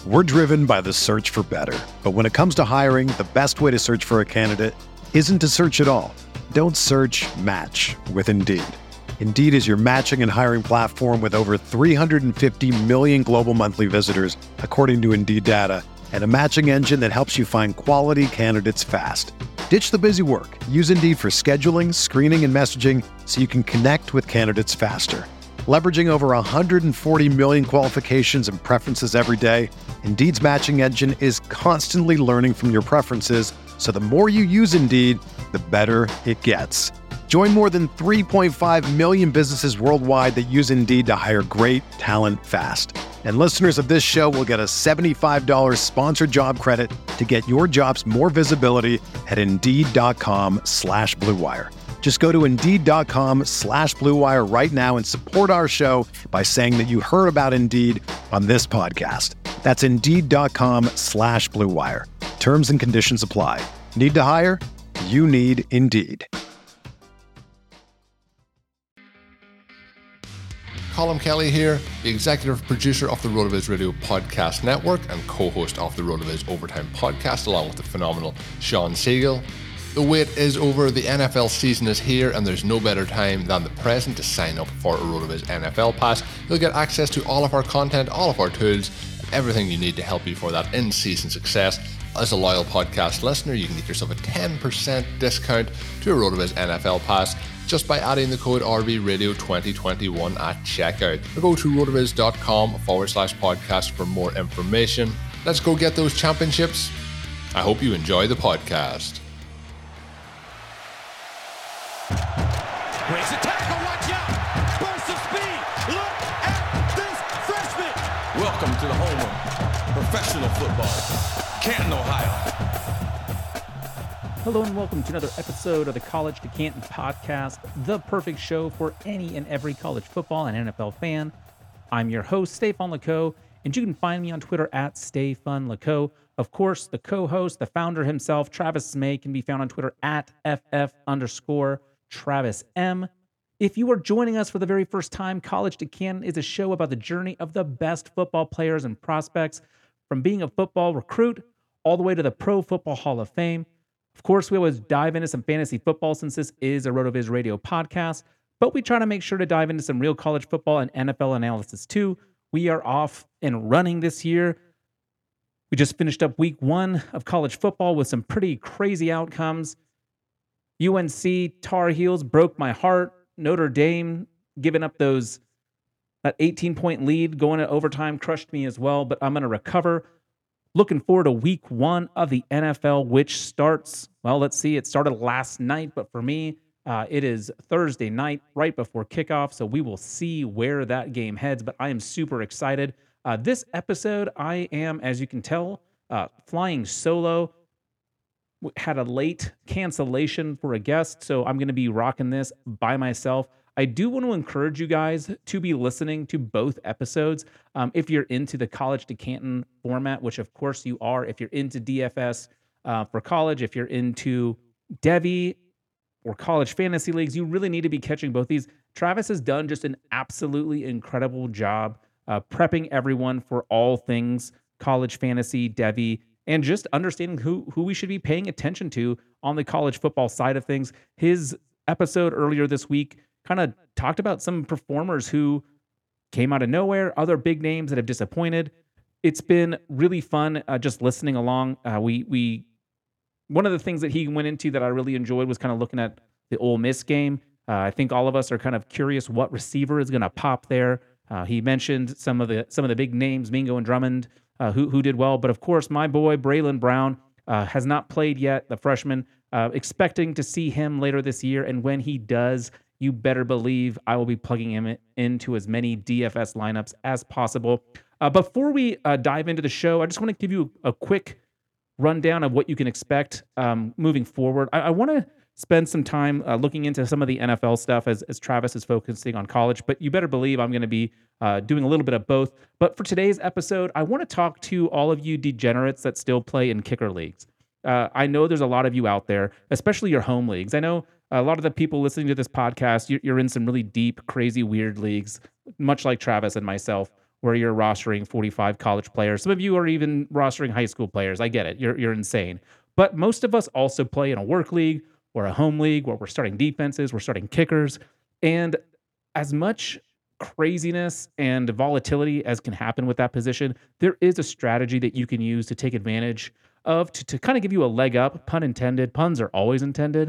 We're driven by the search for better. But when it comes to hiring, the best way to search for a candidate isn't to search at all. Don't search, match with Indeed. Indeed is your matching and hiring platform with over 350 million global monthly visitors, according to Indeed data, and a matching engine that helps you find quality candidates fast. Ditch the busy work. Use Indeed for scheduling, screening, and messaging so you can connect with candidates faster. Leveraging over 140 million qualifications and preferences every day, Indeed's matching engine is constantly learning from your preferences, so the more you use Indeed, the better it gets. Join more than 3.5 million businesses worldwide that use Indeed to hire great talent fast. And listeners of this show will get a $75 sponsored job credit to get your jobs more visibility at Indeed.com/Blue Wire. Just go to Indeed.com/Blue Wire right now and support our show by saying that you heard about Indeed on this podcast. That's Indeed.com/Blue Wire. Terms and conditions apply. Need to hire? You need Indeed. Colm Kelly here, the executive producer of the RotoViz Radio Podcast Network and co-host of the RotoViz Overtime Podcast, along with the phenomenal Sean Siegel. The wait is over, the NFL season is here, and there's no better time than the present to sign up for a RotoViz NFL Pass. You'll get access to all of our content, all of our tools, everything you need to help you for that in-season success. As a loyal podcast listener, you can get yourself a 10% discount to a RotoViz NFL Pass just by adding the code RVRadio2021 at checkout. Or go to rotoviz.com/podcast for more information. Let's go get those championships. I hope you enjoy the podcast. Breaks a tackle, watch out! Burst of speed! Look at this freshman! Welcome to the home of professional football, Canton, Ohio. Hello and welcome to another episode of the College to Canton podcast, the perfect show for any and every college football and NFL fan. I'm your host, Stefan Leco, and you can find me on Twitter at StayFunLeco. Of course, the the founder himself, Travis May, can be found on Twitter at FF_Travis M. If you are joining us for the very first time, College to Canton is a show about the journey of the best football players and prospects, from being a football recruit all the way to the Pro Football Hall of Fame. Of course, we always dive into some fantasy football since this is a RotoViz Radio podcast, but we try to make sure to dive into some real college football and NFL analysis too. We are off and running this year. We just finished up week 1 of college football with some pretty crazy outcomes. UNC Tar Heels broke my heart. Notre Dame giving up that 18-point lead going to overtime crushed me as well, but I'm going to recover. Looking forward to week 1 of the NFL, which starts, it started last night, but for me, it is Thursday night right before kickoff, so we will see where that game heads, but I am super excited. This episode, I am, as you can tell, flying solo. Had a late cancellation for a guest, so I'm going to be rocking this by myself. I do want to encourage you guys to be listening to both episodes. If you're into the College to Canton format, which of course you are, if you're into DFS for college, if you're into Devy or college fantasy leagues, you really need to be catching both these. Travis has done just an absolutely incredible job prepping everyone for all things college fantasy, Devy, and just understanding who we should be paying attention to on the college football side of things. His episode earlier this week kind of talked about some performers who came out of nowhere, other big names that have disappointed. It's been really fun just listening along. We one of the things that he went into that I really enjoyed was kind of looking at the Ole Miss game. I think all of us are kind of curious what receiver is going to pop there. He mentioned some of the big names, Mingo and Drummond, who did well. But of course, my boy Braylon Brown has not played yet, the freshman. Expecting to see him later this year, and when he does, you better believe I will be plugging him into as many DFS lineups as possible. Before we dive into the show, I just want to give you a quick rundown of what you can expect moving forward. I want to spend some time looking into some of the NFL stuff as Travis is focusing on college, but you better believe I'm going to be doing a little bit of both. But for today's episode, I want to talk to all of you degenerates that still play in kicker leagues. I know there's a lot of you out there, especially your home leagues. I know a lot of the people listening to this podcast, you're in some really deep, crazy, weird leagues, much like Travis and myself, where you're rostering 45 college players. Some of you are even rostering high school players. I get it. You're insane. But most of us also play in a work league or a home league where we're starting defenses, we're starting kickers. And as much craziness and volatility as can happen with that position, there is a strategy that you can use to take advantage of to kind of give you a leg up, pun intended. Puns are always intended,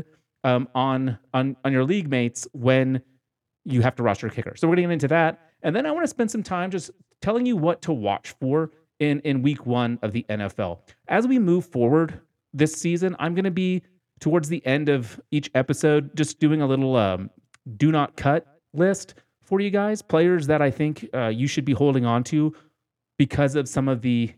on your league mates when you have to roster a kicker. So we're going to get into that. And then I want to spend some time just telling you what to watch for in week 1 of the NFL. As we move forward this season, I'm going to be towards the end of each episode just doing a little do not cut list for you guys, players that I think you should be holding on to because of some of the,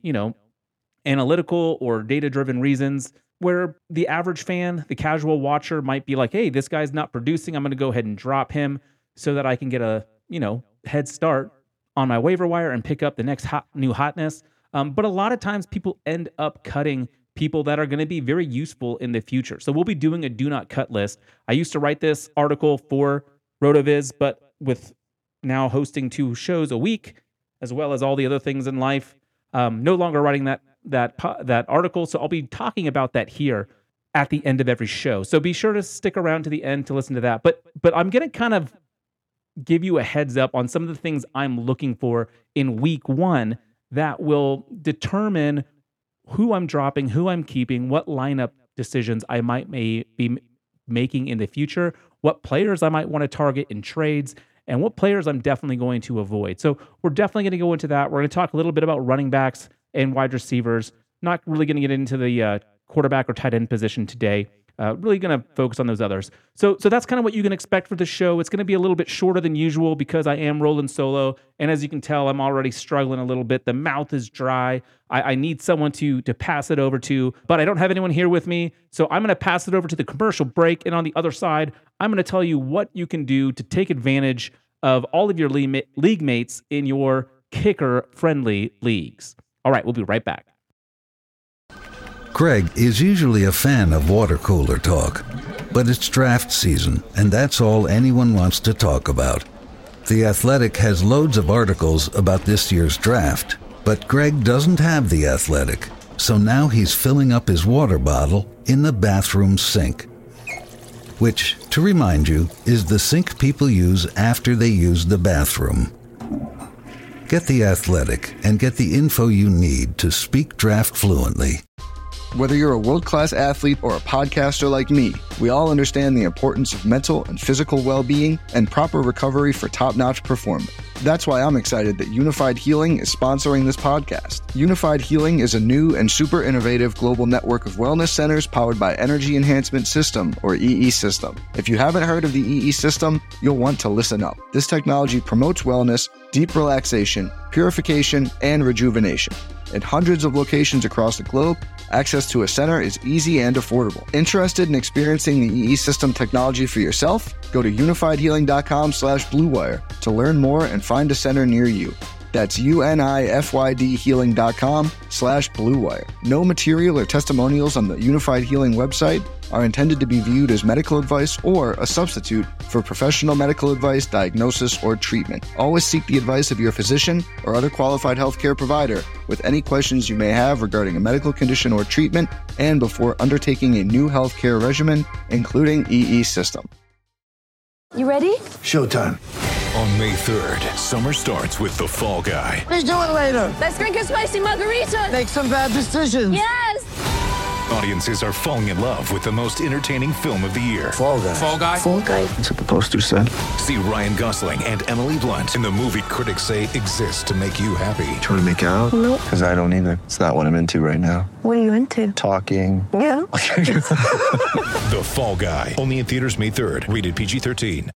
analytical or data-driven reasons where the average fan, the casual watcher might be like, hey, this guy's not producing. I'm going to go ahead and drop him so that I can get a, head start on my waiver wire and pick up the next new hotness. But a lot of times people end up cutting people that are going to be very useful in the future. So we'll be doing a do not cut list. I used to write this article for RotoViz, but with now hosting 2 shows a week, as well as all the other things in life, no longer writing that article. So I'll be talking about that here at the end of every show. So be sure to stick around to the end to listen to that. But I'm going to kind of give you a heads up on some of the things I'm looking for in week 1 that will determine who I'm dropping, who I'm keeping, what lineup decisions I might be making in the future, what players I might want to target in trades, and what players I'm definitely going to avoid. So we're definitely going to go into that. We're going to talk a little bit about running backs and wide receivers. Not really going to get into the quarterback or tight end position today. Really going to focus on those others. So that's kind of what you can expect for the show. It's going to be a little bit shorter than usual because I am rolling solo. And as you can tell, I'm already struggling a little bit. The mouth is dry. I need someone to pass it over to, but I don't have anyone here with me. So I'm going to pass it over to the commercial break. And on the other side, I'm going to tell you what you can do to take advantage of all of your league mates in your kicker-friendly leagues. All right, we'll be right back. Greg is usually a fan of water cooler talk, but it's draft season, and that's all anyone wants to talk about. The Athletic has loads of articles about this year's draft, but Greg doesn't have The Athletic, so now he's filling up his water bottle in the bathroom sink. Which, to remind you, is the sink people use after they use the bathroom. Get The Athletic and get the info you need to speak draft fluently. Whether you're a world-class athlete or a podcaster like me, we all understand the importance of mental and physical well-being and proper recovery for top-notch performance. That's why I'm excited that Unified Healing is sponsoring this podcast. Unified Healing is a new and super innovative global network of wellness centers powered by Energy Enhancement System, or EE System. If you haven't heard of the EE System, you'll want to listen up. This technology promotes wellness, deep relaxation, purification, and rejuvenation. In hundreds of locations across the globe, access to a center is easy and affordable. Interested in experiencing the EE System technology for yourself? Go to unifiedhealing.com/bluewire to learn more and find a center near you. That's unifydhealing.com/bluewire. No material or testimonials on the Unified Healing website are intended to be viewed as medical advice or a substitute for professional medical advice, diagnosis, or treatment. Always seek the advice of your physician or other qualified healthcare provider with any questions you may have regarding a medical condition or treatment and before undertaking a new healthcare regimen, including EE System. You ready? Showtime. On May 3rd, summer starts with The Fall Guy. Let's do it later. Let's drink a spicy margarita. Make some bad decisions. Yes! Audiences are falling in love with the most entertaining film of the year. Fall Guy. Fall Guy? Fall Guy. That's what the poster said. See Ryan Gosling and Emily Blunt in the movie critics say exists to make you happy. Trying to make it out? Nope. Because I don't either. It's not what I'm into right now. What are you into? Talking. Yeah. The Fall Guy. Only in theaters May 3rd. Rated PG-13.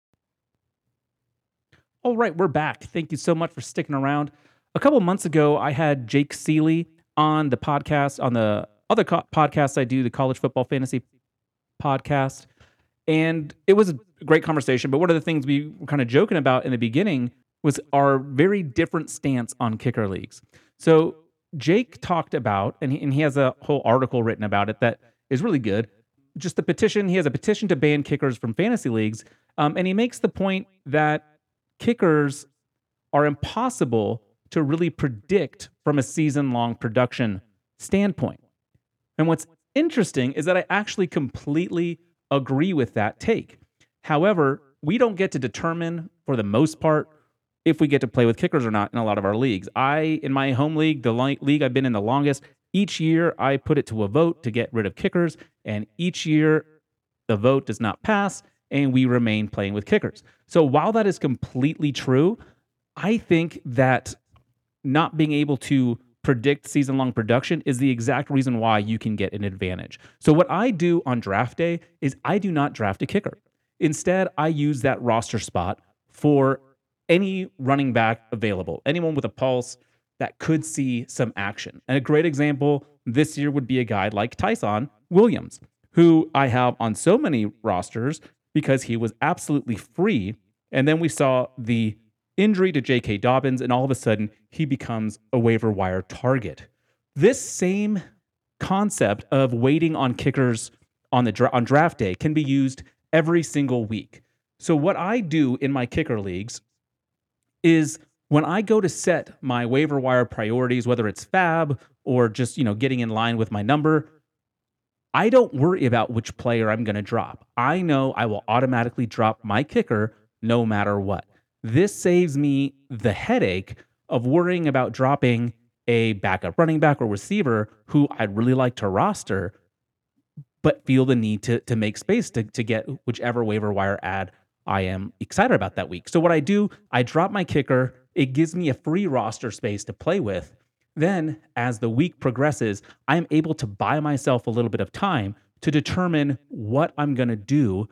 All right, we're back. Thank you so much for sticking around. A couple months ago, I had Jake Seeley on the podcast, on the other podcast I do, the College Football Fantasy podcast. And it was a great conversation. But one of the things we were kind of joking about in the beginning was our very different stance on kicker leagues. So Jake talked about, and he has a whole article written about it that is really good, just the petition. He has a petition to ban kickers from fantasy leagues. And he makes the point that kickers are impossible to really predict from a season-long production standpoint. And what's interesting is that I actually completely agree with that take. However, we don't get to determine, for the most part, if we get to play with kickers or not in a lot of our leagues. In my home league, the league I've been in the longest, each year I put it to a vote to get rid of kickers, and each year the vote does not pass, and we remain playing with kickers. So while that is completely true, I think that not being able to predict season-long production is the exact reason why you can get an advantage. So what I do on draft day is I do not draft a kicker. Instead, I use that roster spot for any running back available, anyone with a pulse that could see some action. And a great example this year would be a guy like Tyson Williams, who I have on so many rosters because he was absolutely free. And then we saw the injury to J.K. Dobbins, and all of a sudden he becomes a waiver wire target. This same concept of waiting on kickers on draft day can be used every single week. So what I do in my kicker leagues is when I go to set my waiver wire priorities, whether it's fab or just, getting in line with my number, I don't worry about which player I'm going to drop. I know I will automatically drop my kicker no matter what. This saves me the headache of worrying about dropping a backup running back or receiver who I'd really like to roster, but feel the need to make space to get whichever waiver wire ad I am excited about that week. So what I do, I drop my kicker. It gives me a free roster space to play with. Then, as the week progresses, I'm able to buy myself a little bit of time to determine what I'm going to do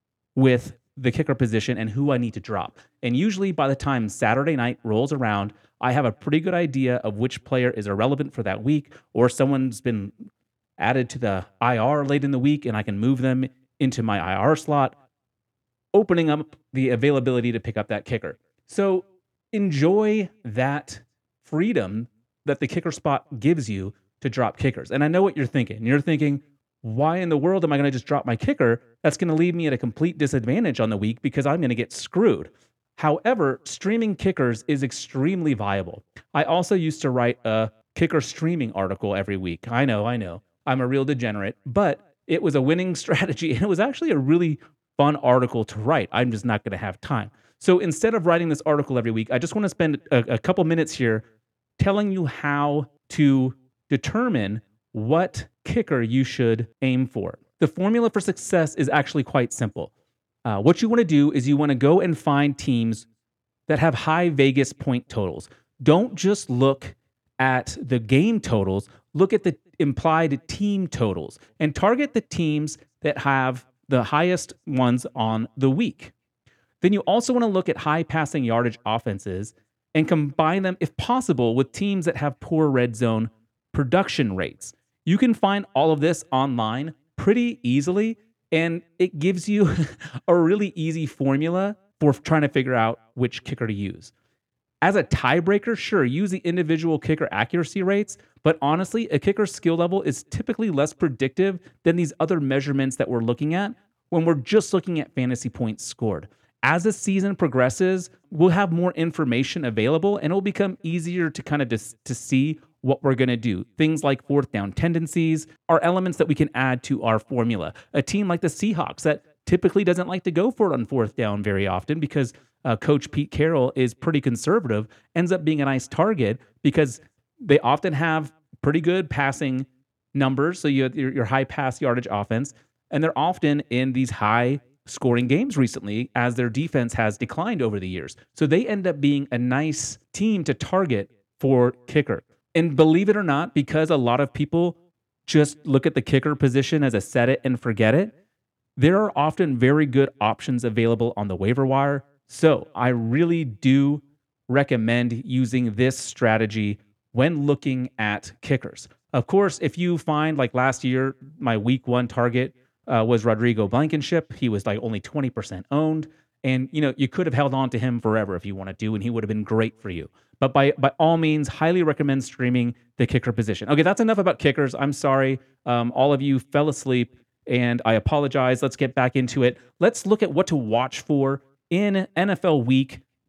with the kicker position and who I need to drop. And usually by the time Saturday night rolls around, I have a pretty good idea of which player is irrelevant for that week, or someone's been added to the IR late in the week and I can move them into my IR slot, opening up the availability to pick up that kicker. So enjoy that freedom that the kicker spot gives you to drop kickers. And I know what you're thinking. You're thinking, why in the world am I going to just drop my kicker? That's going to leave me at a complete disadvantage on the week because I'm going to get screwed. However, streaming kickers is extremely viable. I also used to write a kicker streaming article every week. I know. I'm a real degenerate, but it was a winning strategy, and it was actually a really fun article to write. I'm just not going to have time. So instead of writing this article every week, I just want to spend a couple minutes here telling you how to determine what kicker you should aim for. The formula for success is actually quite simple. What you want to do is you want to go and find teams that have high Vegas point totals. Don't just look at the game totals, look at the implied team totals and target the teams that have the highest ones on the week. Then you also want to look at high passing yardage offenses and combine them, if possible, with teams that have poor red zone production rates. You can find all of this online pretty easily, and it gives you a really easy formula for trying to figure out which kicker to use. As a tiebreaker, sure, use the individual kicker accuracy rates, but honestly, a kicker's skill level is typically less predictive than these other measurements that we're looking at when we're just looking at fantasy points scored. As the season progresses, we'll have more information available, and it'll become easier to kind of to see what we're going to do. Things like fourth down tendencies are elements that we can add to our formula. A team like the Seahawks that typically doesn't like to go for it on fourth down very often because Coach Pete Carroll is pretty conservative, ends up being a nice target because they often have pretty good passing numbers. So you have your high pass yardage offense, and they're often in these high scoring games recently as their defense has declined over the years. So they end up being a nice team to target for kicker. And believe it or not, because a lot of people just look at the kicker position as a set it and forget it, there are often very good options available on the waiver wire. So I really do recommend using this strategy when looking at kickers. Of course, if you find, like last year, my week one target was Rodrigo Blankenship. He was like only 20% owned. And, you could have held on to him forever if you wanted to, and he would have been great for you. But by all means, highly recommend streaming the kicker position. Okay, that's enough about kickers. I'm sorry. All of you fell asleep, and I apologize. Let's get back into it. Let's look at what to watch for in NFL Week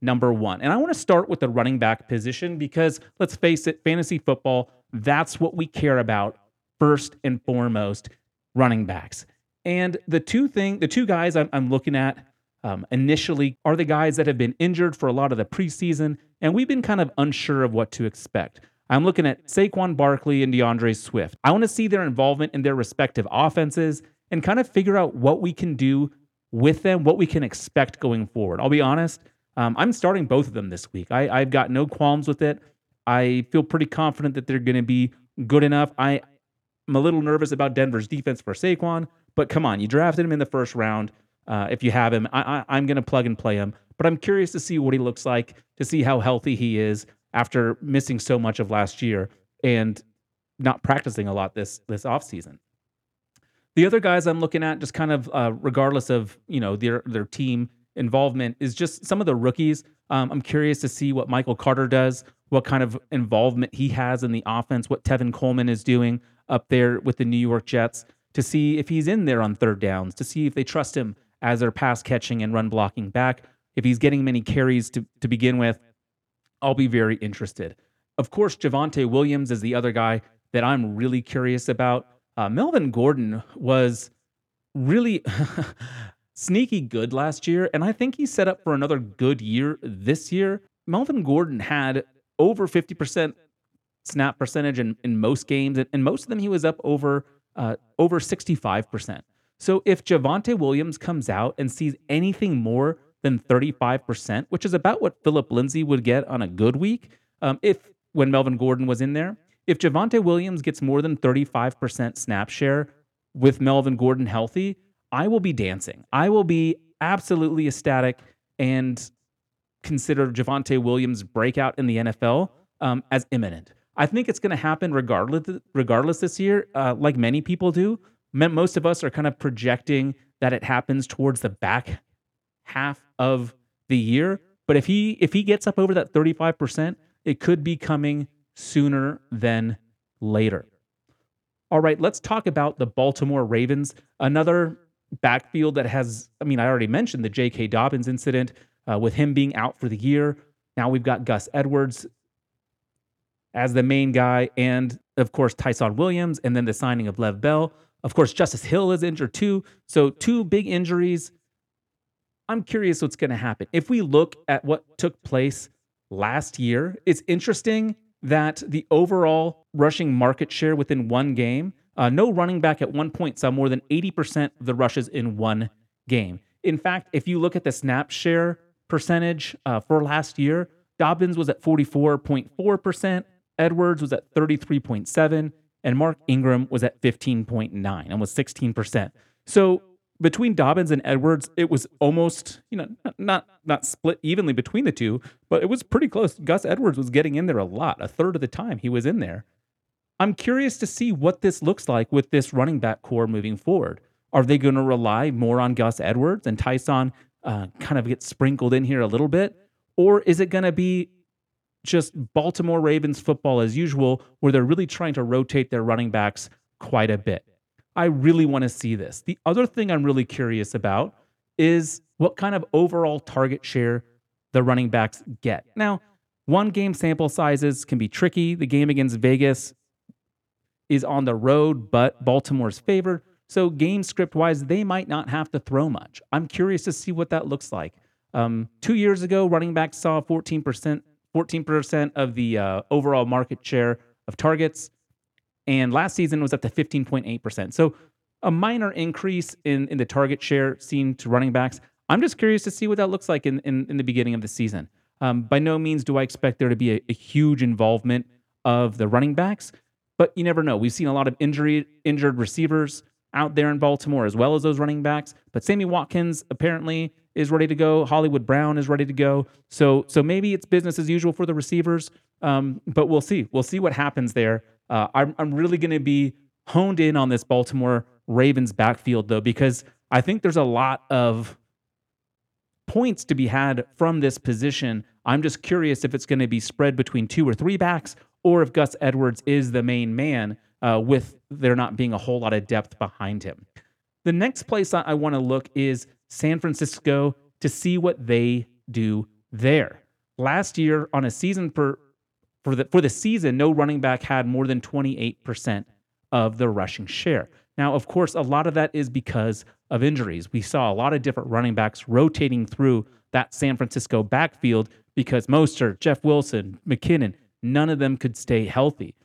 number one. And I want to start with the running back position because let's face it, fantasy football, that's what we care about first and foremost, running backs. And the two guys I'm looking at initially are the guys that have been injured for a lot of the preseason, and we've been kind of unsure of what to expect. I'm looking at Saquon Barkley and DeAndre Swift. I want to see their involvement in their respective offenses and kind of figure out what we can do with them, what we can expect going forward. I'll be honest, I'm starting both of them this week. I've got no qualms with it. I feel pretty confident that they're going to be good enough. I'm a little nervous about Denver's defense for Saquon, but come on, you drafted him in the first round. If you have him, I'm going to plug and play him. But I'm curious to see what he looks like, to see how healthy he is after missing so much of last year and not practicing a lot this offseason. The other guys I'm looking at, just kind of regardless of their team involvement, is just some of the rookies. I'm curious to see what Michael Carter does, what kind of involvement he has in the offense, what Tevin Coleman is doing up there with the New York Jets, to see if he's in there on third downs, to see if they trust him as their pass catching and run blocking back. If he's getting many carries to begin with, I'll be very interested. Of course, Javonte Williams is the other guy that I'm really curious about. Melvin Gordon was really sneaky good last year, and I think he's set up for another good year this year. Melvin Gordon had over 50% snap percentage in most games, and most of them he was up over 65%. So if Javonte Williams comes out and sees anything more than 35%, which is about what Phillip Lindsay would get on a good week, when Melvin Gordon was in there, if Javonte Williams gets more than 35% snap share with Melvin Gordon healthy, I will be dancing. I will be absolutely ecstatic and consider Javonte Williams' breakout in the NFL as imminent. I think it's going to happen regardless this year, like many people do. Most of us are kind of projecting that it happens towards the back half of the year. But if he gets up over that 35%, it could be coming sooner than later. All right, let's talk about the Baltimore Ravens. Another backfield that has, I already mentioned the J.K. Dobbins incident with him being out for the year. Now we've got Gus Edwards as the main guy, and of course Tyson Williams, and then the signing of Lev Bell. Of course, Justice Hill is injured too. So 2 big injuries. I'm curious what's going to happen. If we look at what took place last year, it's interesting that the overall rushing market share within one game, no running back at one point saw more than 80% of the rushes in one game. In fact, if you look at the snap share percentage for last year, Dobbins was at 44.4%, Edwards was at 33.7%, and Mark Ingram was at 15.9% and was 16%. So between Dobbins and Edwards, it was almost, not split evenly between the two, but it was pretty close. Gus Edwards was getting in there a lot, a third of the time he was in there. I'm curious to see what this looks like with this running back core moving forward. Are they going to rely more on Gus Edwards and Tyson kind of get sprinkled in here a little bit? Or is it going to be just Baltimore Ravens football as usual, where they're really trying to rotate their running backs quite a bit? I really want to see this. The other thing I'm really curious about is what kind of overall target share the running backs get. Now, one game sample sizes can be tricky. The game against Vegas is on the road, but Baltimore's favored. So game script-wise, they might not have to throw much. I'm curious to see what that looks like. 2 years ago, running backs saw 14% of the overall market share of targets. And last season was up to 15.8%. So a minor increase in the target share seen to running backs. I'm just curious to see what that looks like in the beginning of the season. By no means do I expect there to be a huge involvement of the running backs, but you never know. We've seen a lot of injured receivers out there in Baltimore as well as those running backs. But Sammy Watkins apparently is ready to go. Hollywood Brown is ready to go. So maybe it's business as usual for the receivers, but we'll see. We'll see what happens there. I'm really going to be honed in on this Baltimore Ravens backfield, though, because I think there's a lot of points to be had from this position. I'm just curious if it's going to be spread between 2 or 3 backs, or if Gus Edwards is the main man with there not being a whole lot of depth behind him. The next place I want to look is San Francisco to see what they do there. Last year on a season for the season, no running back had more than 28% of the rushing share. Now, of course, a lot of that is because of injuries. We saw a lot of different running backs rotating through that San Francisco backfield because Mostert, Jeff Wilson, McKinnon, none of them could stay healthy.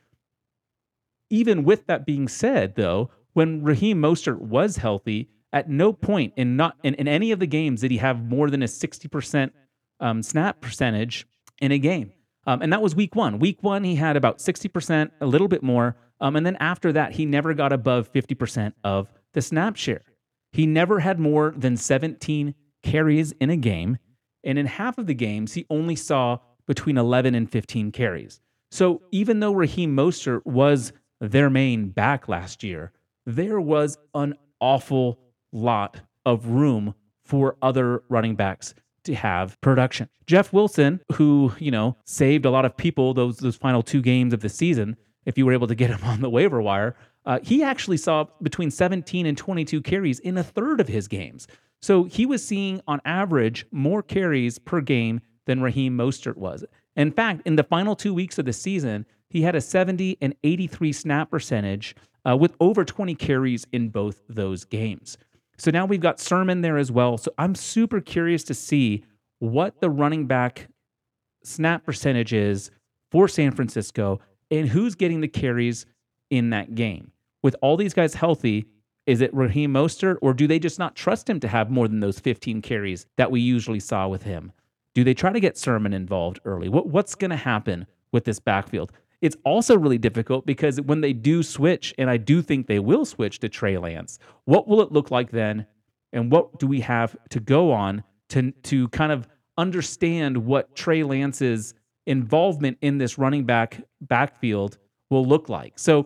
Even with that being said, though, when Raheem Mostert was healthy, at no point in any of the games did he have more than a 60% snap percentage in a game. And that was week one. Week one, he had about 60%, a little bit more. And then after that, he never got above 50% of the snap share. He never had more than 17 carries in a game. And in half of the games, he only saw between 11 and 15 carries. So even though Raheem Mostert was their main back last year, there was an awful lot of room for other running backs to have production. Jeff Wilson, who, saved a lot of people those final 2 games of the season, if you were able to get him on the waiver wire, he actually saw between 17 and 22 carries in a third of his games. So he was seeing, on average, more carries per game than Raheem Mostert was. In fact, in the final 2 weeks of the season, he had a 70 and 83 snap percentage with over 20 carries in both those games. So now we've got Sermon there as well. So I'm super curious to see what the running back snap percentage is for San Francisco and who's getting the carries in that game. With all these guys healthy, is it Raheem Mostert, or do they just not trust him to have more than those 15 carries that we usually saw with him? Do they try to get Sermon involved early? What's going to happen with this backfield? It's also really difficult because when they do switch, and I do think they will switch to Trey Lance, what will it look like then? And what do we have to go on to kind of understand what Trey Lance's involvement in this running backfield will look like? So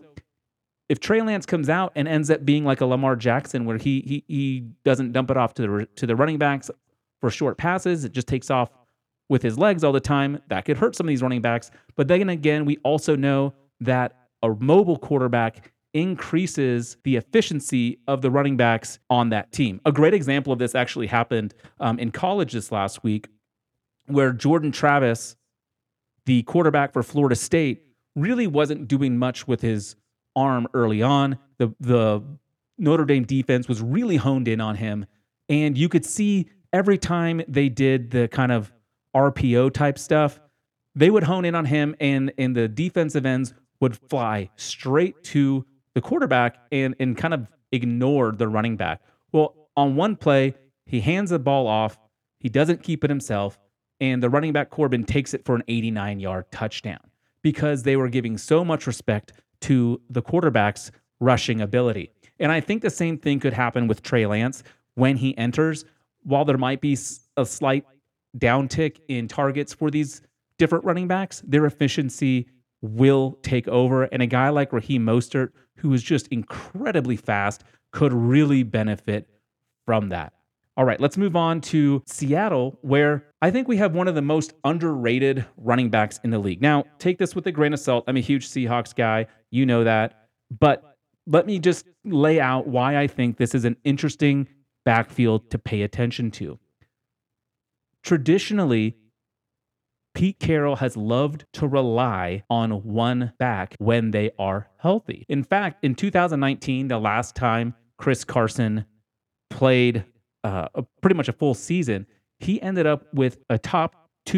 if Trey Lance comes out and ends up being like a Lamar Jackson, where he doesn't dump it off to the running backs for short passes, it just takes off with his legs all the time, that could hurt some of these running backs. But then again, we also know that a mobile quarterback increases the efficiency of the running backs on that team. A great example of this actually happened in college this last week, where Jordan Travis, the quarterback for Florida State, really wasn't doing much with his arm early on. The Notre Dame defense was really honed in on him, and you could see every time they did the kind of RPO type stuff, they would hone in on him, and the defensive ends would fly straight to the quarterback and kind of ignore the running back. Well, on one play, he hands the ball off, he doesn't keep it himself, and the running back Corbin takes it for an 89-yard touchdown because they were giving so much respect to the quarterback's rushing ability. And I think the same thing could happen with Trey Lance when he enters. While there might be a slight downtick in targets for these different running backs, their efficiency will take over. And a guy like Raheem Mostert, who is just incredibly fast, could really benefit from that. All right, let's move on to Seattle, where I think we have one of the most underrated running backs in the league. Now, take this with a grain of salt. I'm a huge Seahawks guy. You know that. But let me just lay out why I think this is an interesting backfield to pay attention to. Traditionally, Pete Carroll has loved to rely on one back when they are healthy. In fact, in 2019, the last time Chris Carson played pretty much a full season, he ended up with a top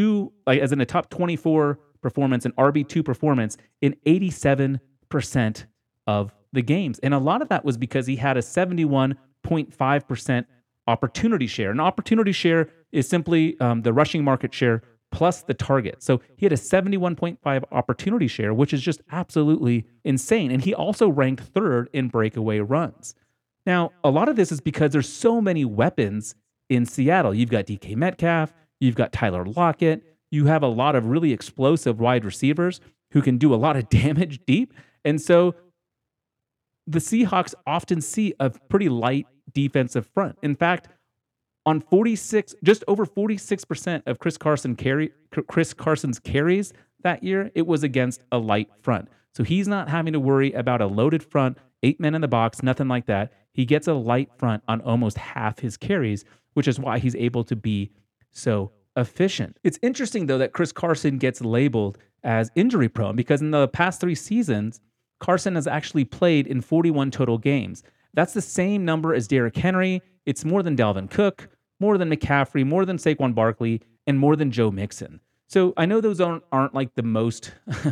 24 performance, an RB2 performance in 87% of the games. And a lot of that was because he had a 71.5% opportunity share. An opportunity share is simply the rushing market share plus the target. So he had a 71.5 opportunity share, which is just absolutely insane. And he also ranked third in breakaway runs. Now, a lot of this is because there's so many weapons in Seattle. You've got DK Metcalf, you've got Tyler Lockett, you have a lot of really explosive wide receivers who can do a lot of damage deep. And so the Seahawks often see a pretty light defensive front. In fact, on just over 46% of Chris Carson's carries that year, it was against a light front. So he's not having to worry about a loaded front, 8 men in the box, nothing like that. He gets a light front on almost half his carries, which is why he's able to be so efficient. It's interesting, though, that Chris Carson gets labeled as injury prone because in the past 3 seasons, Carson has actually played in 41 total games. That's the same number as Derrick Henry. It's more than Dalvin Cook, more than McCaffrey, more than Saquon Barkley, and more than Joe Mixon. So I know those aren't like the most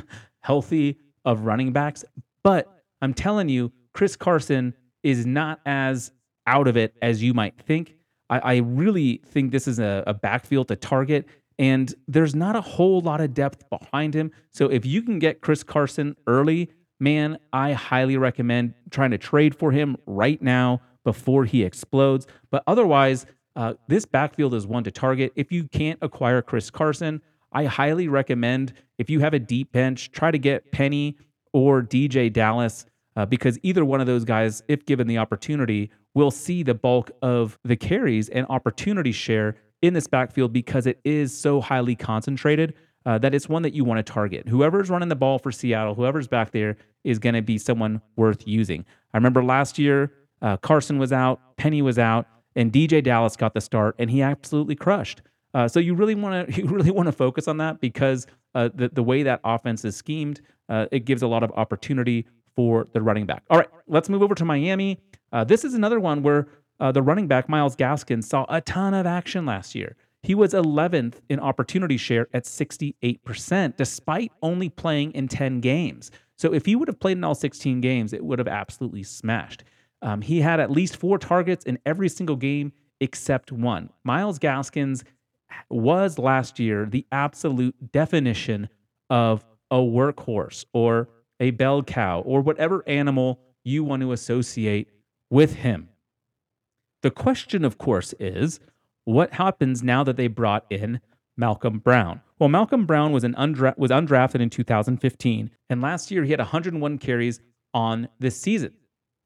healthy of running backs, but I'm telling you, Chris Carson is not as out of it as you might think. I really think this is a backfield to target, and there's not a whole lot of depth behind him. So if you can get Chris Carson early, man, I highly recommend trying to trade for him right now before he explodes. But otherwise, this backfield is one to target. If you can't acquire Chris Carson, I highly recommend, if you have a deep bench, try to get Penny or DJ Dallas, because either one of those guys, if given the opportunity, will see the bulk of the carries and opportunity share in this backfield because it is so highly concentrated that it's one that you want to target. Whoever's running the ball for Seattle, whoever's back there is going to be someone worth using. I remember last year, Carson was out, Penny was out, and DJ Dallas got the start, and he absolutely crushed. So you really want to focus on that because the way that offense is schemed, it gives a lot of opportunity for the running back. All right, let's move over to Miami. This is another one where the running back, Myles Gaskin, saw a ton of action last year. He was 11th in opportunity share at 68%, despite only playing in 10 games. So if he would have played in all 16 games, it would have absolutely smashed. He had at least 4 targets in every single game except one. Myles Gaskins was last year the absolute definition of a workhorse or a bell cow or whatever animal you want to associate with him. The question, of course, is what happens now that they brought in Malcolm Brown? Well, Malcolm Brown was undrafted in 2015, and last year he had 101 carries on this season.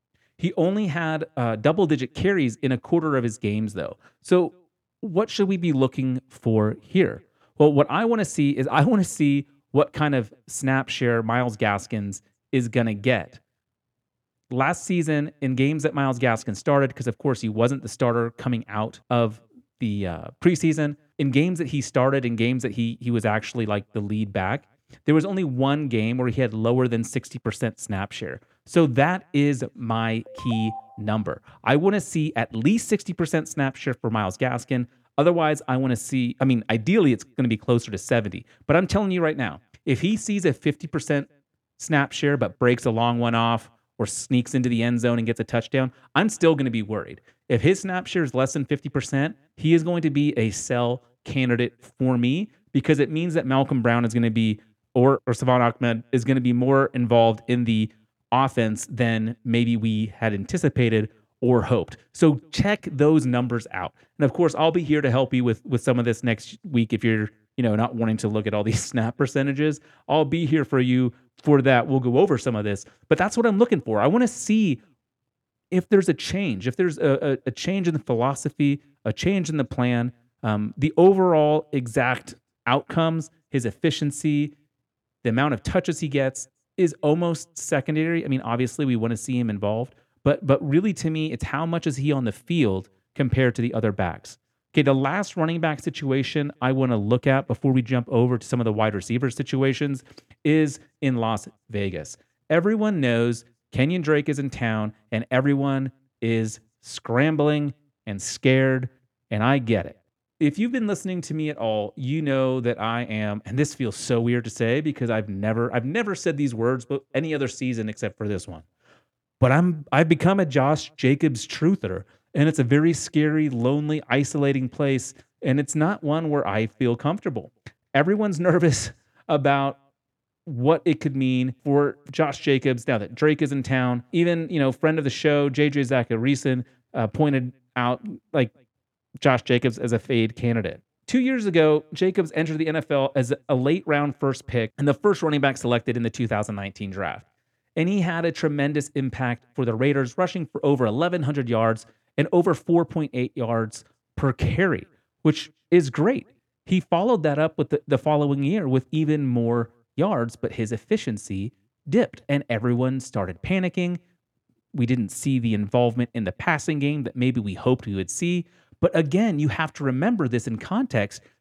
He only had double-digit carries in a quarter of his games, though. So what should we be looking for here? Well, what I want to see is what kind of snap share Myles Gaskins is going to get. Last season, in games that Myles Gaskin started, because of course he wasn't the starter coming out of the preseason, in games that he started, in games that he was actually like the lead back, there was only one game where he had lower than 60% snap share. So that is my key number. I want to see at least 60% snap share for Myles Gaskin. Otherwise, I want to see, ideally it's going to be closer to 70. But I'm telling you right now, if he sees a 50% snap share but breaks a long one off or sneaks into the end zone and gets a touchdown, I'm still going to be worried. If his snap share is less than 50%, he is going to be a sell candidate for me because it means that Malcolm Brown is going to be, or Salvon Ahmed is going to be more involved in the offense than maybe we had anticipated or hoped. So check those numbers out. And of course, I'll be here to help you with some of this next week if you're not wanting to look at all these snap percentages. I'll be here for you for that. We'll go over some of this, but that's what I'm looking for. I want to see if there's a change, if there's a change in the philosophy, a change in the plan, the overall exact outcomes, his efficiency, the amount of touches he gets is almost secondary. Obviously we want to see him involved, but really to me, it's how much is he on the field compared to the other backs. Okay, the last running back situation I want to look at before we jump over to some of the wide receiver situations is in Las Vegas. Everyone knows Kenyon Drake is in town, and everyone is scrambling and scared, and I get it. If you've been listening to me at all, you know that I am, and this feels so weird to say because I've never said these words but any other season except for this one. But I've become a Josh Jacobs truther. And it's a very scary, lonely, isolating place. And it's not one where I feel comfortable. Everyone's nervous about what it could mean for Josh Jacobs now that Drake is in town. Even, friend of the show, JJ Zachariason, pointed out like Josh Jacobs as a fade candidate. 2 years ago, Jacobs entered the NFL as a late round first pick and the first running back selected in the 2019 draft. And he had a tremendous impact for the Raiders, rushing for over 1,100 yards and over 4.8 yards per carry, which is great. He followed that up with the following year with even more yards, but his efficiency dipped and everyone started panicking. We didn't see the involvement in the passing game that maybe we hoped we would see. But again, you have to remember this in context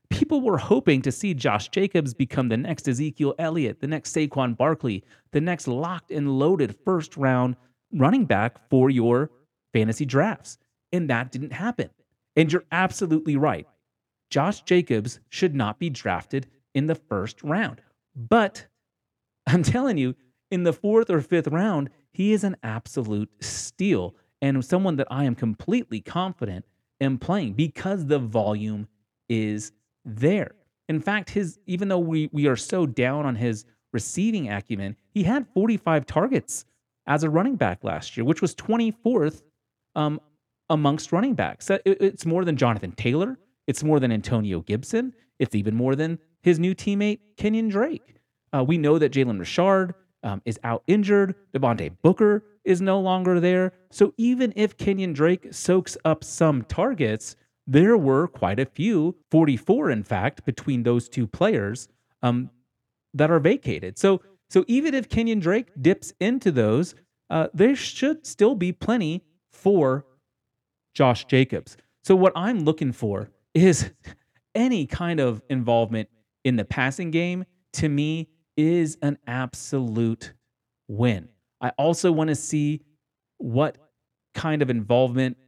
People were hoping to see Josh Jacobs become the next Ezekiel Elliott, the next Saquon Barkley, the next locked and loaded first round running back for your fantasy drafts. And that didn't happen. And you're absolutely right. Josh Jacobs should not be drafted in the first round. But I'm telling you, in the fourth or fifth round, he is an absolute steal and someone that I am completely confident in playing because the volume is there. In fact, even though we are so down on his receiving acumen, he had 45 targets as a running back last year, which was 24th amongst running backs. It's more than Jonathan Taylor. It's more than Antonio Gibson. It's even more than his new teammate, Kenyon Drake. We know that Jalen Richard is out injured. Devontae Booker is no longer there. So even if Kenyon Drake soaks up some targets, there were quite a few, 44 in fact, between those two players that are vacated. So even if Kenyon Drake dips into those, there should still be plenty for Josh Jacobs. So what I'm looking for is any kind of involvement in the passing game, to me, is an absolute win. I also want to see what kind of involvement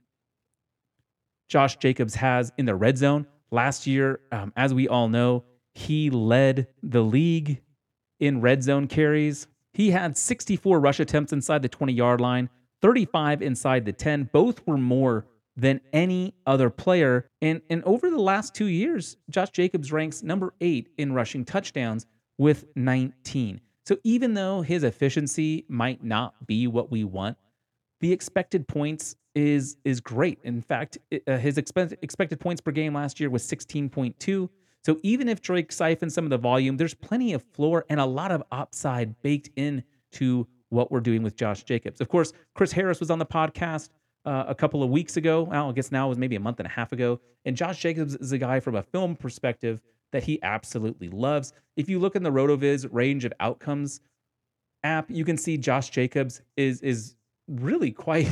Josh Jacobs has in the red zone. Last year, as we all know, he led the league in red zone carries. He had 64 rush attempts inside the 20-yard line, 35 inside the 10. Both were more than any other player. And over the last 2 years, Josh Jacobs ranks number 8 in rushing touchdowns with 19. So even though his efficiency might not be what we want, the expected points is great. In fact, his expected points per game last year was 16.2. So even if Drake siphons some of the volume, there's plenty of floor and a lot of upside baked into what we're doing with Josh Jacobs. Of course, Chris Harris was on the podcast a couple of weeks ago. Well, I guess now it was maybe a month and a half ago. And Josh Jacobs is a guy from a film perspective that he absolutely loves. If you look in the RotoViz range of outcomes app, you can see Josh Jacobs is really quite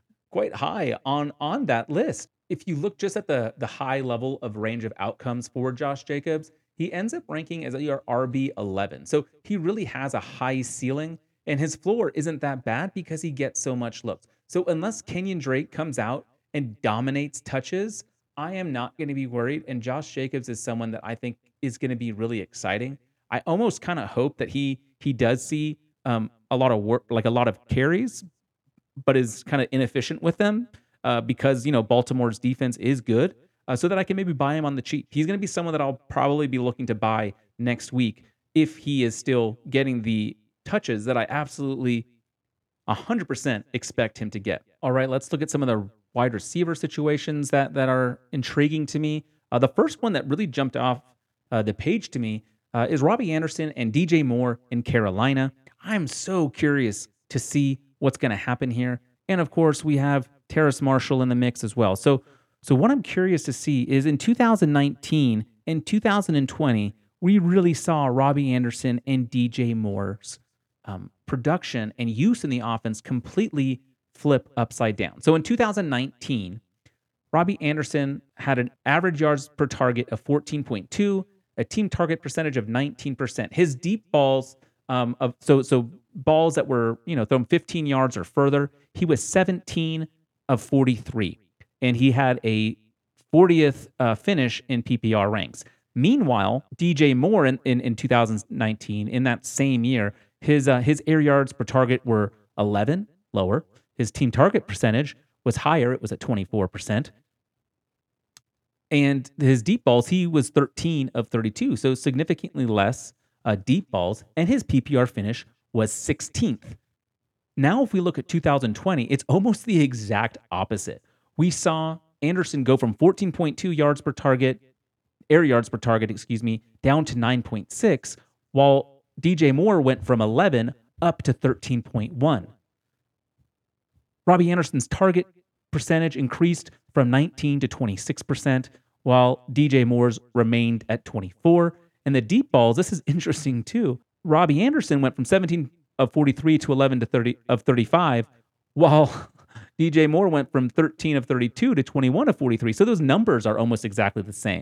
high on that list. If you look just at the high level of range of outcomes for Josh Jacobs, he ends up ranking as your RB11. So he really has a high ceiling, and his floor isn't that bad because he gets so much looks. So unless Kenyon Drake comes out and dominates touches, I am not going to be worried. And Josh Jacobs is someone that I think is going to be really exciting. I almost kind of hope that he does see a lot of work, like a lot of carries, but is kind of inefficient with them because, Baltimore's defense is good, so that I can maybe buy him on the cheap. He's going to be someone that I'll probably be looking to buy next week if he is still getting the touches that I absolutely 100% expect him to get. All right, let's look at some of the wide receiver situations that are intriguing to me. The first one that really jumped off the page to me is Robbie Anderson and DJ Moore in Carolina. I'm so curious to see what's going to happen here. And of course, we have Terrace Marshall in the mix as well. So what I'm curious to see is in 2019 and 2020, we really saw Robbie Anderson and DJ Moore's production and use in the offense completely flip upside down. So in 2019, Robbie Anderson had an average yards per target of 14.2, a team target percentage of 19%. His deep balls so balls that were, thrown 15 yards or further, he was 17 of 43, and he had a 40th finish in PPR ranks. Meanwhile, DJ Moore in 2019, in that same year, his air yards per target were 11, lower. His team target percentage was higher. It was at 24%. And his deep balls, he was 13 of 32, so significantly less deep balls. And his PPR finish was 16th. Now, if we look at 2020, it's almost the exact opposite. We saw Anderson go from 14.2 yards per target, air yards per target, down to 9.6, while DJ Moore went from 11 up to 13.1. Robbie Anderson's target percentage increased from 19 to 26%, while DJ Moore's remained at 24. And the deep balls, this is interesting too. Robbie Anderson went from 17 of 43 to 11 to 30 of 35, while DJ Moore went from 13 of 32 to 21 of 43. So those numbers are almost exactly the same.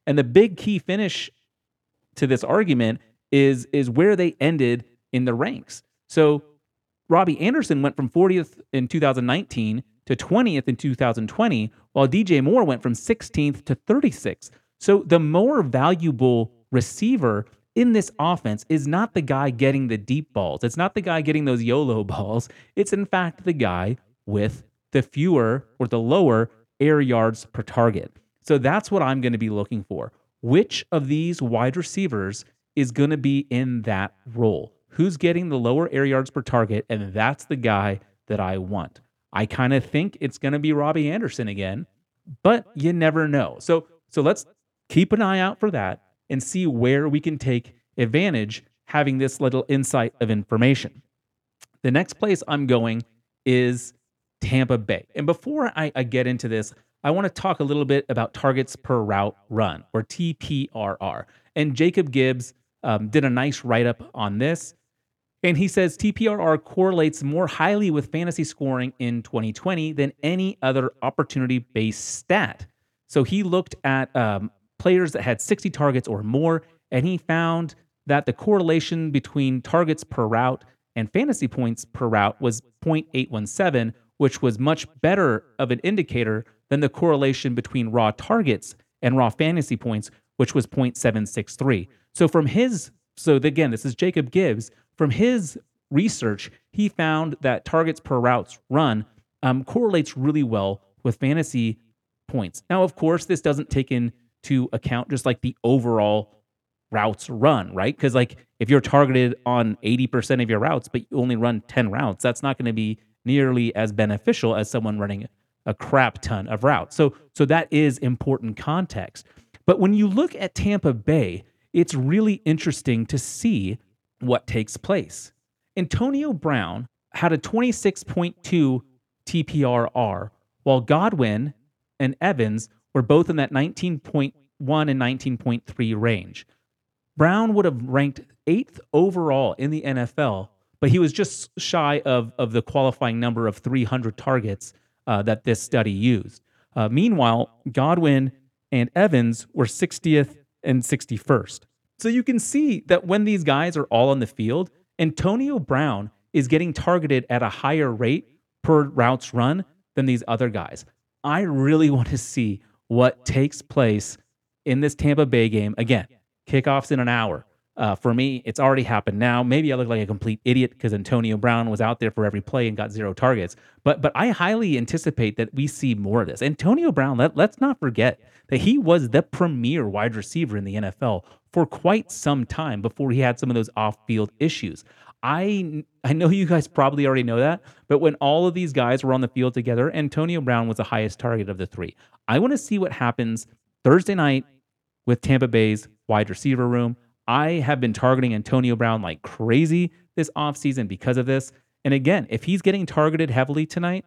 And the big key finish to this argument is where they ended in the ranks. So Robbie Anderson went from 40th in 2019 to 20th in 2020, while DJ Moore went from 16th to 36th. So the more valuable receiver in this offense is not the guy getting the deep balls. It's not the guy getting those YOLO balls. It's in fact the guy with the fewer or the lower air yards per target. So that's what I'm going to be looking for. Which of these wide receivers is going to be in that role? Who's getting the lower air yards per target? And that's the guy that I want. I kind of think it's going to be Robbie Anderson again, but you never know. So let's keep an eye out for that and see where we can take advantage having this little insight of information. The next place I'm going is Tampa Bay. And before I get into this, I want to talk a little bit about targets per route run, or TPRR. And Jacob Gibbs did a nice write-up on this. And he says TPRR correlates more highly with fantasy scoring in 2020 than any other opportunity-based stat. So he looked at players that had 60 targets or more, and he found that the correlation between targets per route and fantasy points per route was 0.817, which was much better of an indicator than the correlation between raw targets and raw fantasy points, which was 0.763. Again, this is Jacob Gibbs. From his research, he found that targets per routes run correlates really well with fantasy points. Now, of course, this doesn't take into account just like the overall routes run, right? Because like if you're targeted on 80% of your routes, but you only run 10 routes, that's not going to be nearly as beneficial as someone running a crap ton of routes. So that is important context. But when you look at Tampa Bay, it's really interesting to see what takes place. Antonio Brown had a 26.2 TPRR, while Godwin and Evans were both in that 19.1 and 19.3 range. Brown would have ranked 8th overall in the NFL, but he was just shy of the qualifying number of 300 targets that this study used. Meanwhile, Godwin and Evans were 60th and 61st. So you can see that when these guys are all on the field, Antonio Brown is getting targeted at a higher rate per routes run than these other guys. I really want to see what takes place in this Tampa Bay game. Again, kickoff's in an hour. For me, it's already happened now. Maybe I look like a complete idiot because Antonio Brown was out there for every play and got 0 targets. But I highly anticipate that we see more of this. Antonio Brown, let's not forget that he was the premier wide receiver in the NFL for quite some time before he had some of those off-field issues. I know you guys probably already know that, but when all of these guys were on the field together, Antonio Brown was the highest target of the three. I want to see what happens Thursday night with Tampa Bay's wide receiver room. I have been targeting Antonio Brown like crazy this offseason because of this. And again, if he's getting targeted heavily tonight,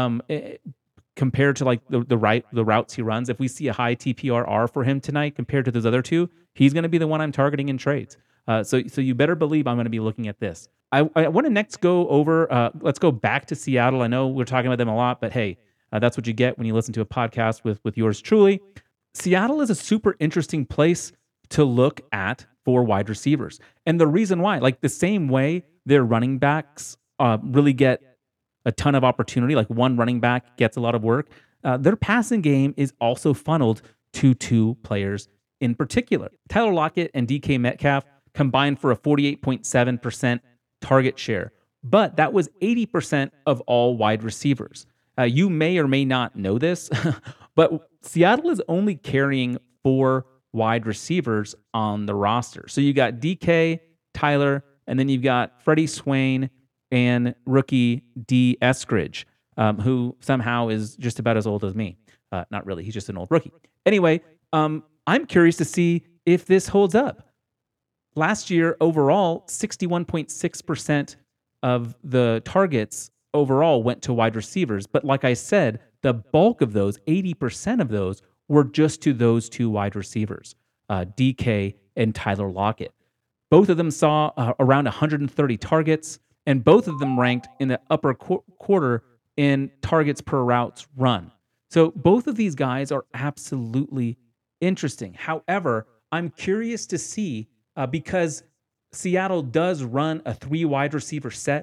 compared to like the routes he runs, if we see a high TPRR for him tonight compared to those other two, he's going to be the one I'm targeting in trades. So you better believe I'm going to be looking at this. I want to next go over, let's go back to Seattle. I know we're talking about them a lot, but hey, that's what you get when you listen to a podcast with yours truly. Seattle is a super interesting place to look at for wide receivers. And the reason why, like the same way their running backs really get a ton of opportunity, like one running back gets a lot of work, their passing game is also funneled to two players in particular. Tyler Lockett and DK Metcalf combined for a 48.7% target share, but that was 80% of all wide receivers. You may or may not know this, but Seattle is only carrying 4 wide receivers on the roster. So you got DK, Tyler, and then you've got Freddie Swain and rookie D. Eskridge, who somehow is just about as old as me. Not really, he's just an old rookie. Anyway, I'm curious to see if this holds up. Last year, overall, 61.6% of the targets overall went to wide receivers. But like I said, the bulk of those, 80% of those, were just to those 2 wide receivers, DK and Tyler Lockett. Both of them saw around 130 targets, and both of them ranked in the upper quarter in targets per routes run. So both of these guys are absolutely interesting. However, I'm curious to see because Seattle does run a 3 wide receiver set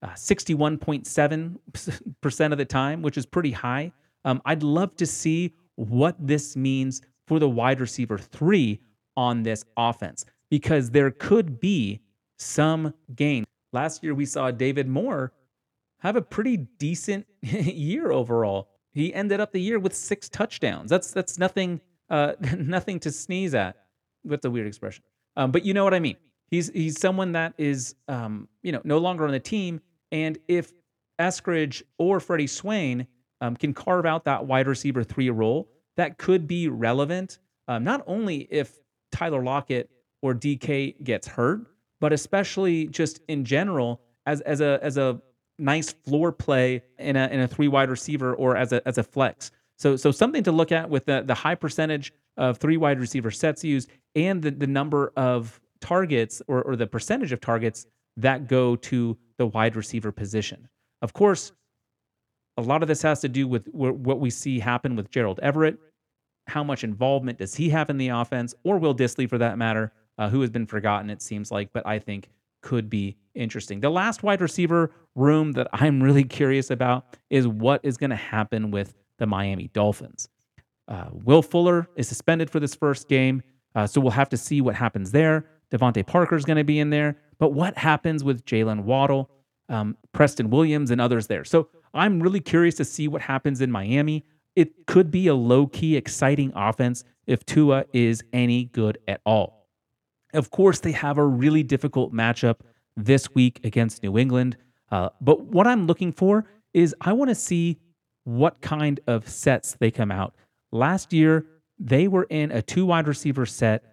61.7% of the time, which is pretty high. I'd love to see what this means for the wide receiver 3 on this offense, because there could be some gain. Last year, we saw David Moore have a pretty decent year overall. He ended up the year with 6 touchdowns. That's nothing nothing to sneeze at. That's a weird expression. But you know what I mean. He's someone that is no longer on the team. And if Eskridge or Freddie Swain can carve out that wide receiver 3 role, that could be relevant. Not only if Tyler Lockett or DK gets hurt, but especially just in general as a nice floor play in a 3 wide receiver or as a flex. So something to look at with the high percentage of 3 wide receiver sets used and the number of targets or the percentage of targets that go to the wide receiver position. Of course, a lot of this has to do with what we see happen with Gerald Everett. How much involvement does he have in the offense, or Will Dissly for that matter, who has been forgotten, it seems like, but I think could be interesting. The last wide receiver room that I'm really curious about is what is going to happen with the Miami Dolphins. Will Fuller is suspended for this first game, so we'll have to see what happens there. Devontae Parker is going to be in there, but what happens with Jalen Waddle, Preston Williams, and others there? So I'm really curious to see what happens in Miami. It could be a low-key, exciting offense if Tua is any good at all. Of course, they have a really difficult matchup this week against New England, but what I'm looking for is I want to see what kind of sets they come out. Last year, they were in a 2 wide receiver set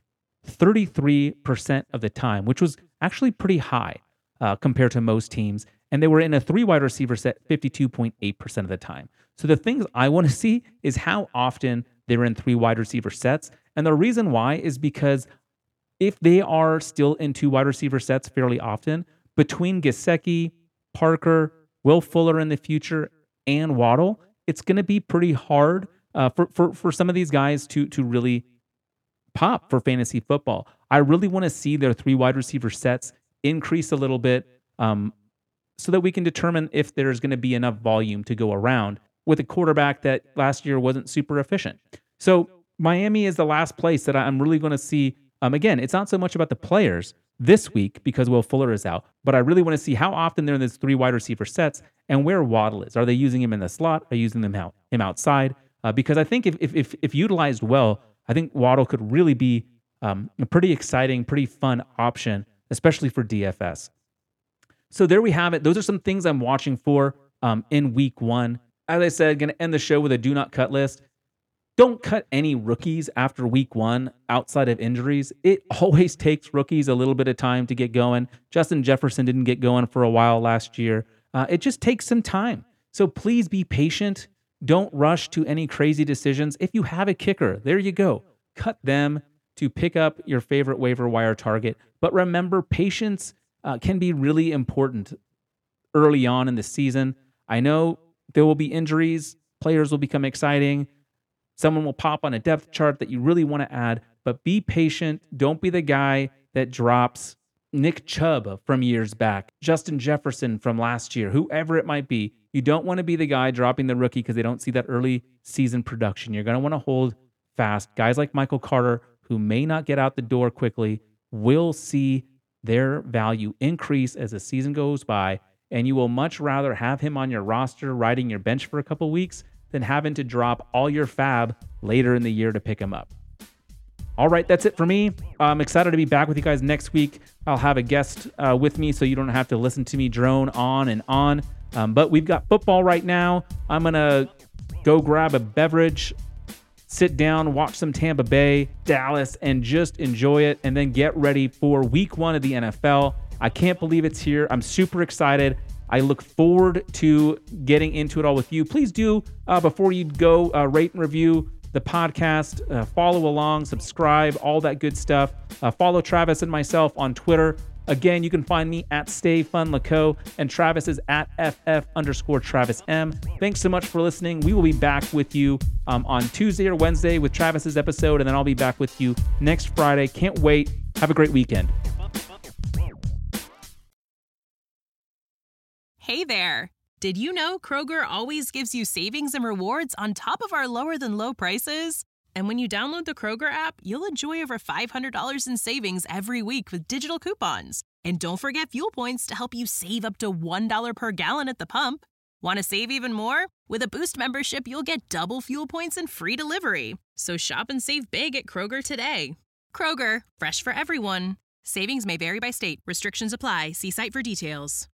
33% of the time, which was actually pretty high compared to most teams. And they were in a 3 wide receiver set 52.8% of the time. So the things I want to see is how often they're in 3 wide receiver sets. And the reason why is because if they are still in 2 wide receiver sets fairly often, between Gesicki, Parker, Will Fuller in the future, and Waddle, it's going to be pretty hard for some of these guys to really pop for fantasy football. I really want to see their 3 wide receiver sets increase a little bit so that we can determine if there's going to be enough volume to go around with a quarterback that last year wasn't super efficient. So Miami is the last place that I'm really going to see. Again, it's not so much about the players this week because Will Fuller is out, but I really want to see how often they're in these 3 wide receiver sets and where Waddle is. Are they using him in the slot? Are they using him outside? Because I think if utilized well, I think Waddle could really be a pretty exciting, pretty fun option, especially for DFS. So there we have it. Those are some things I'm watching for in week 1. As I said, going to end the show with a do not cut list. Don't cut any rookies after week 1 outside of injuries. It always takes rookies a little bit of time to get going. Justin Jefferson didn't get going for a while last year. It just takes some time. So please be patient. Don't rush to any crazy decisions. If you have a kicker, there you go. Cut them to pick up your favorite waiver wire target. But remember, patience can be really important early on in the season. I know there will be injuries. Players will become exciting. Someone will pop on a depth chart that you really want to add, but be patient. Don't be the guy that drops Nick Chubb from years back, Justin Jefferson from last year, whoever it might be. You don't want to be the guy dropping the rookie because they don't see that early season production. You're going to want to hold fast. Guys like Michael Carter, who may not get out the door quickly, will see their value increase as the season goes by, and you will much rather have him on your roster riding your bench for a couple weeks than having to drop all your fab later in the year to pick him up. All right, that's it for me. I'm excited to be back with you guys next week. I'll have a guest with me so you don't have to listen to me drone on and on. But we've got football right now. I'm going to go grab a beverage, sit down, watch some Tampa Bay, Dallas, and just enjoy it, and then get ready for week 1 of the NFL. I can't believe it's here. I'm super excited. I look forward to getting into it all with you. Please do, before you go, rate and review the podcast, follow along, subscribe, all that good stuff. Follow Travis and myself on Twitter Again, you can find me at StayFunLaco, and Travis is at FF_TravisM. Thanks so much for listening. We will be back with you on Tuesday or Wednesday with Travis's episode, and then I'll be back with you next Friday. Can't wait. Have a great weekend. Hey there. Did you know Kroger always gives you savings and rewards on top of our lower than low prices? And when you download the Kroger app, you'll enjoy over $500 in savings every week with digital coupons. And don't forget fuel points to help you save up to $1 per gallon at the pump. Want to save even more? With a Boost membership, you'll get double fuel points and free delivery. So shop and save big at Kroger today. Kroger, fresh for everyone. Savings may vary by state. Restrictions apply. See site for details.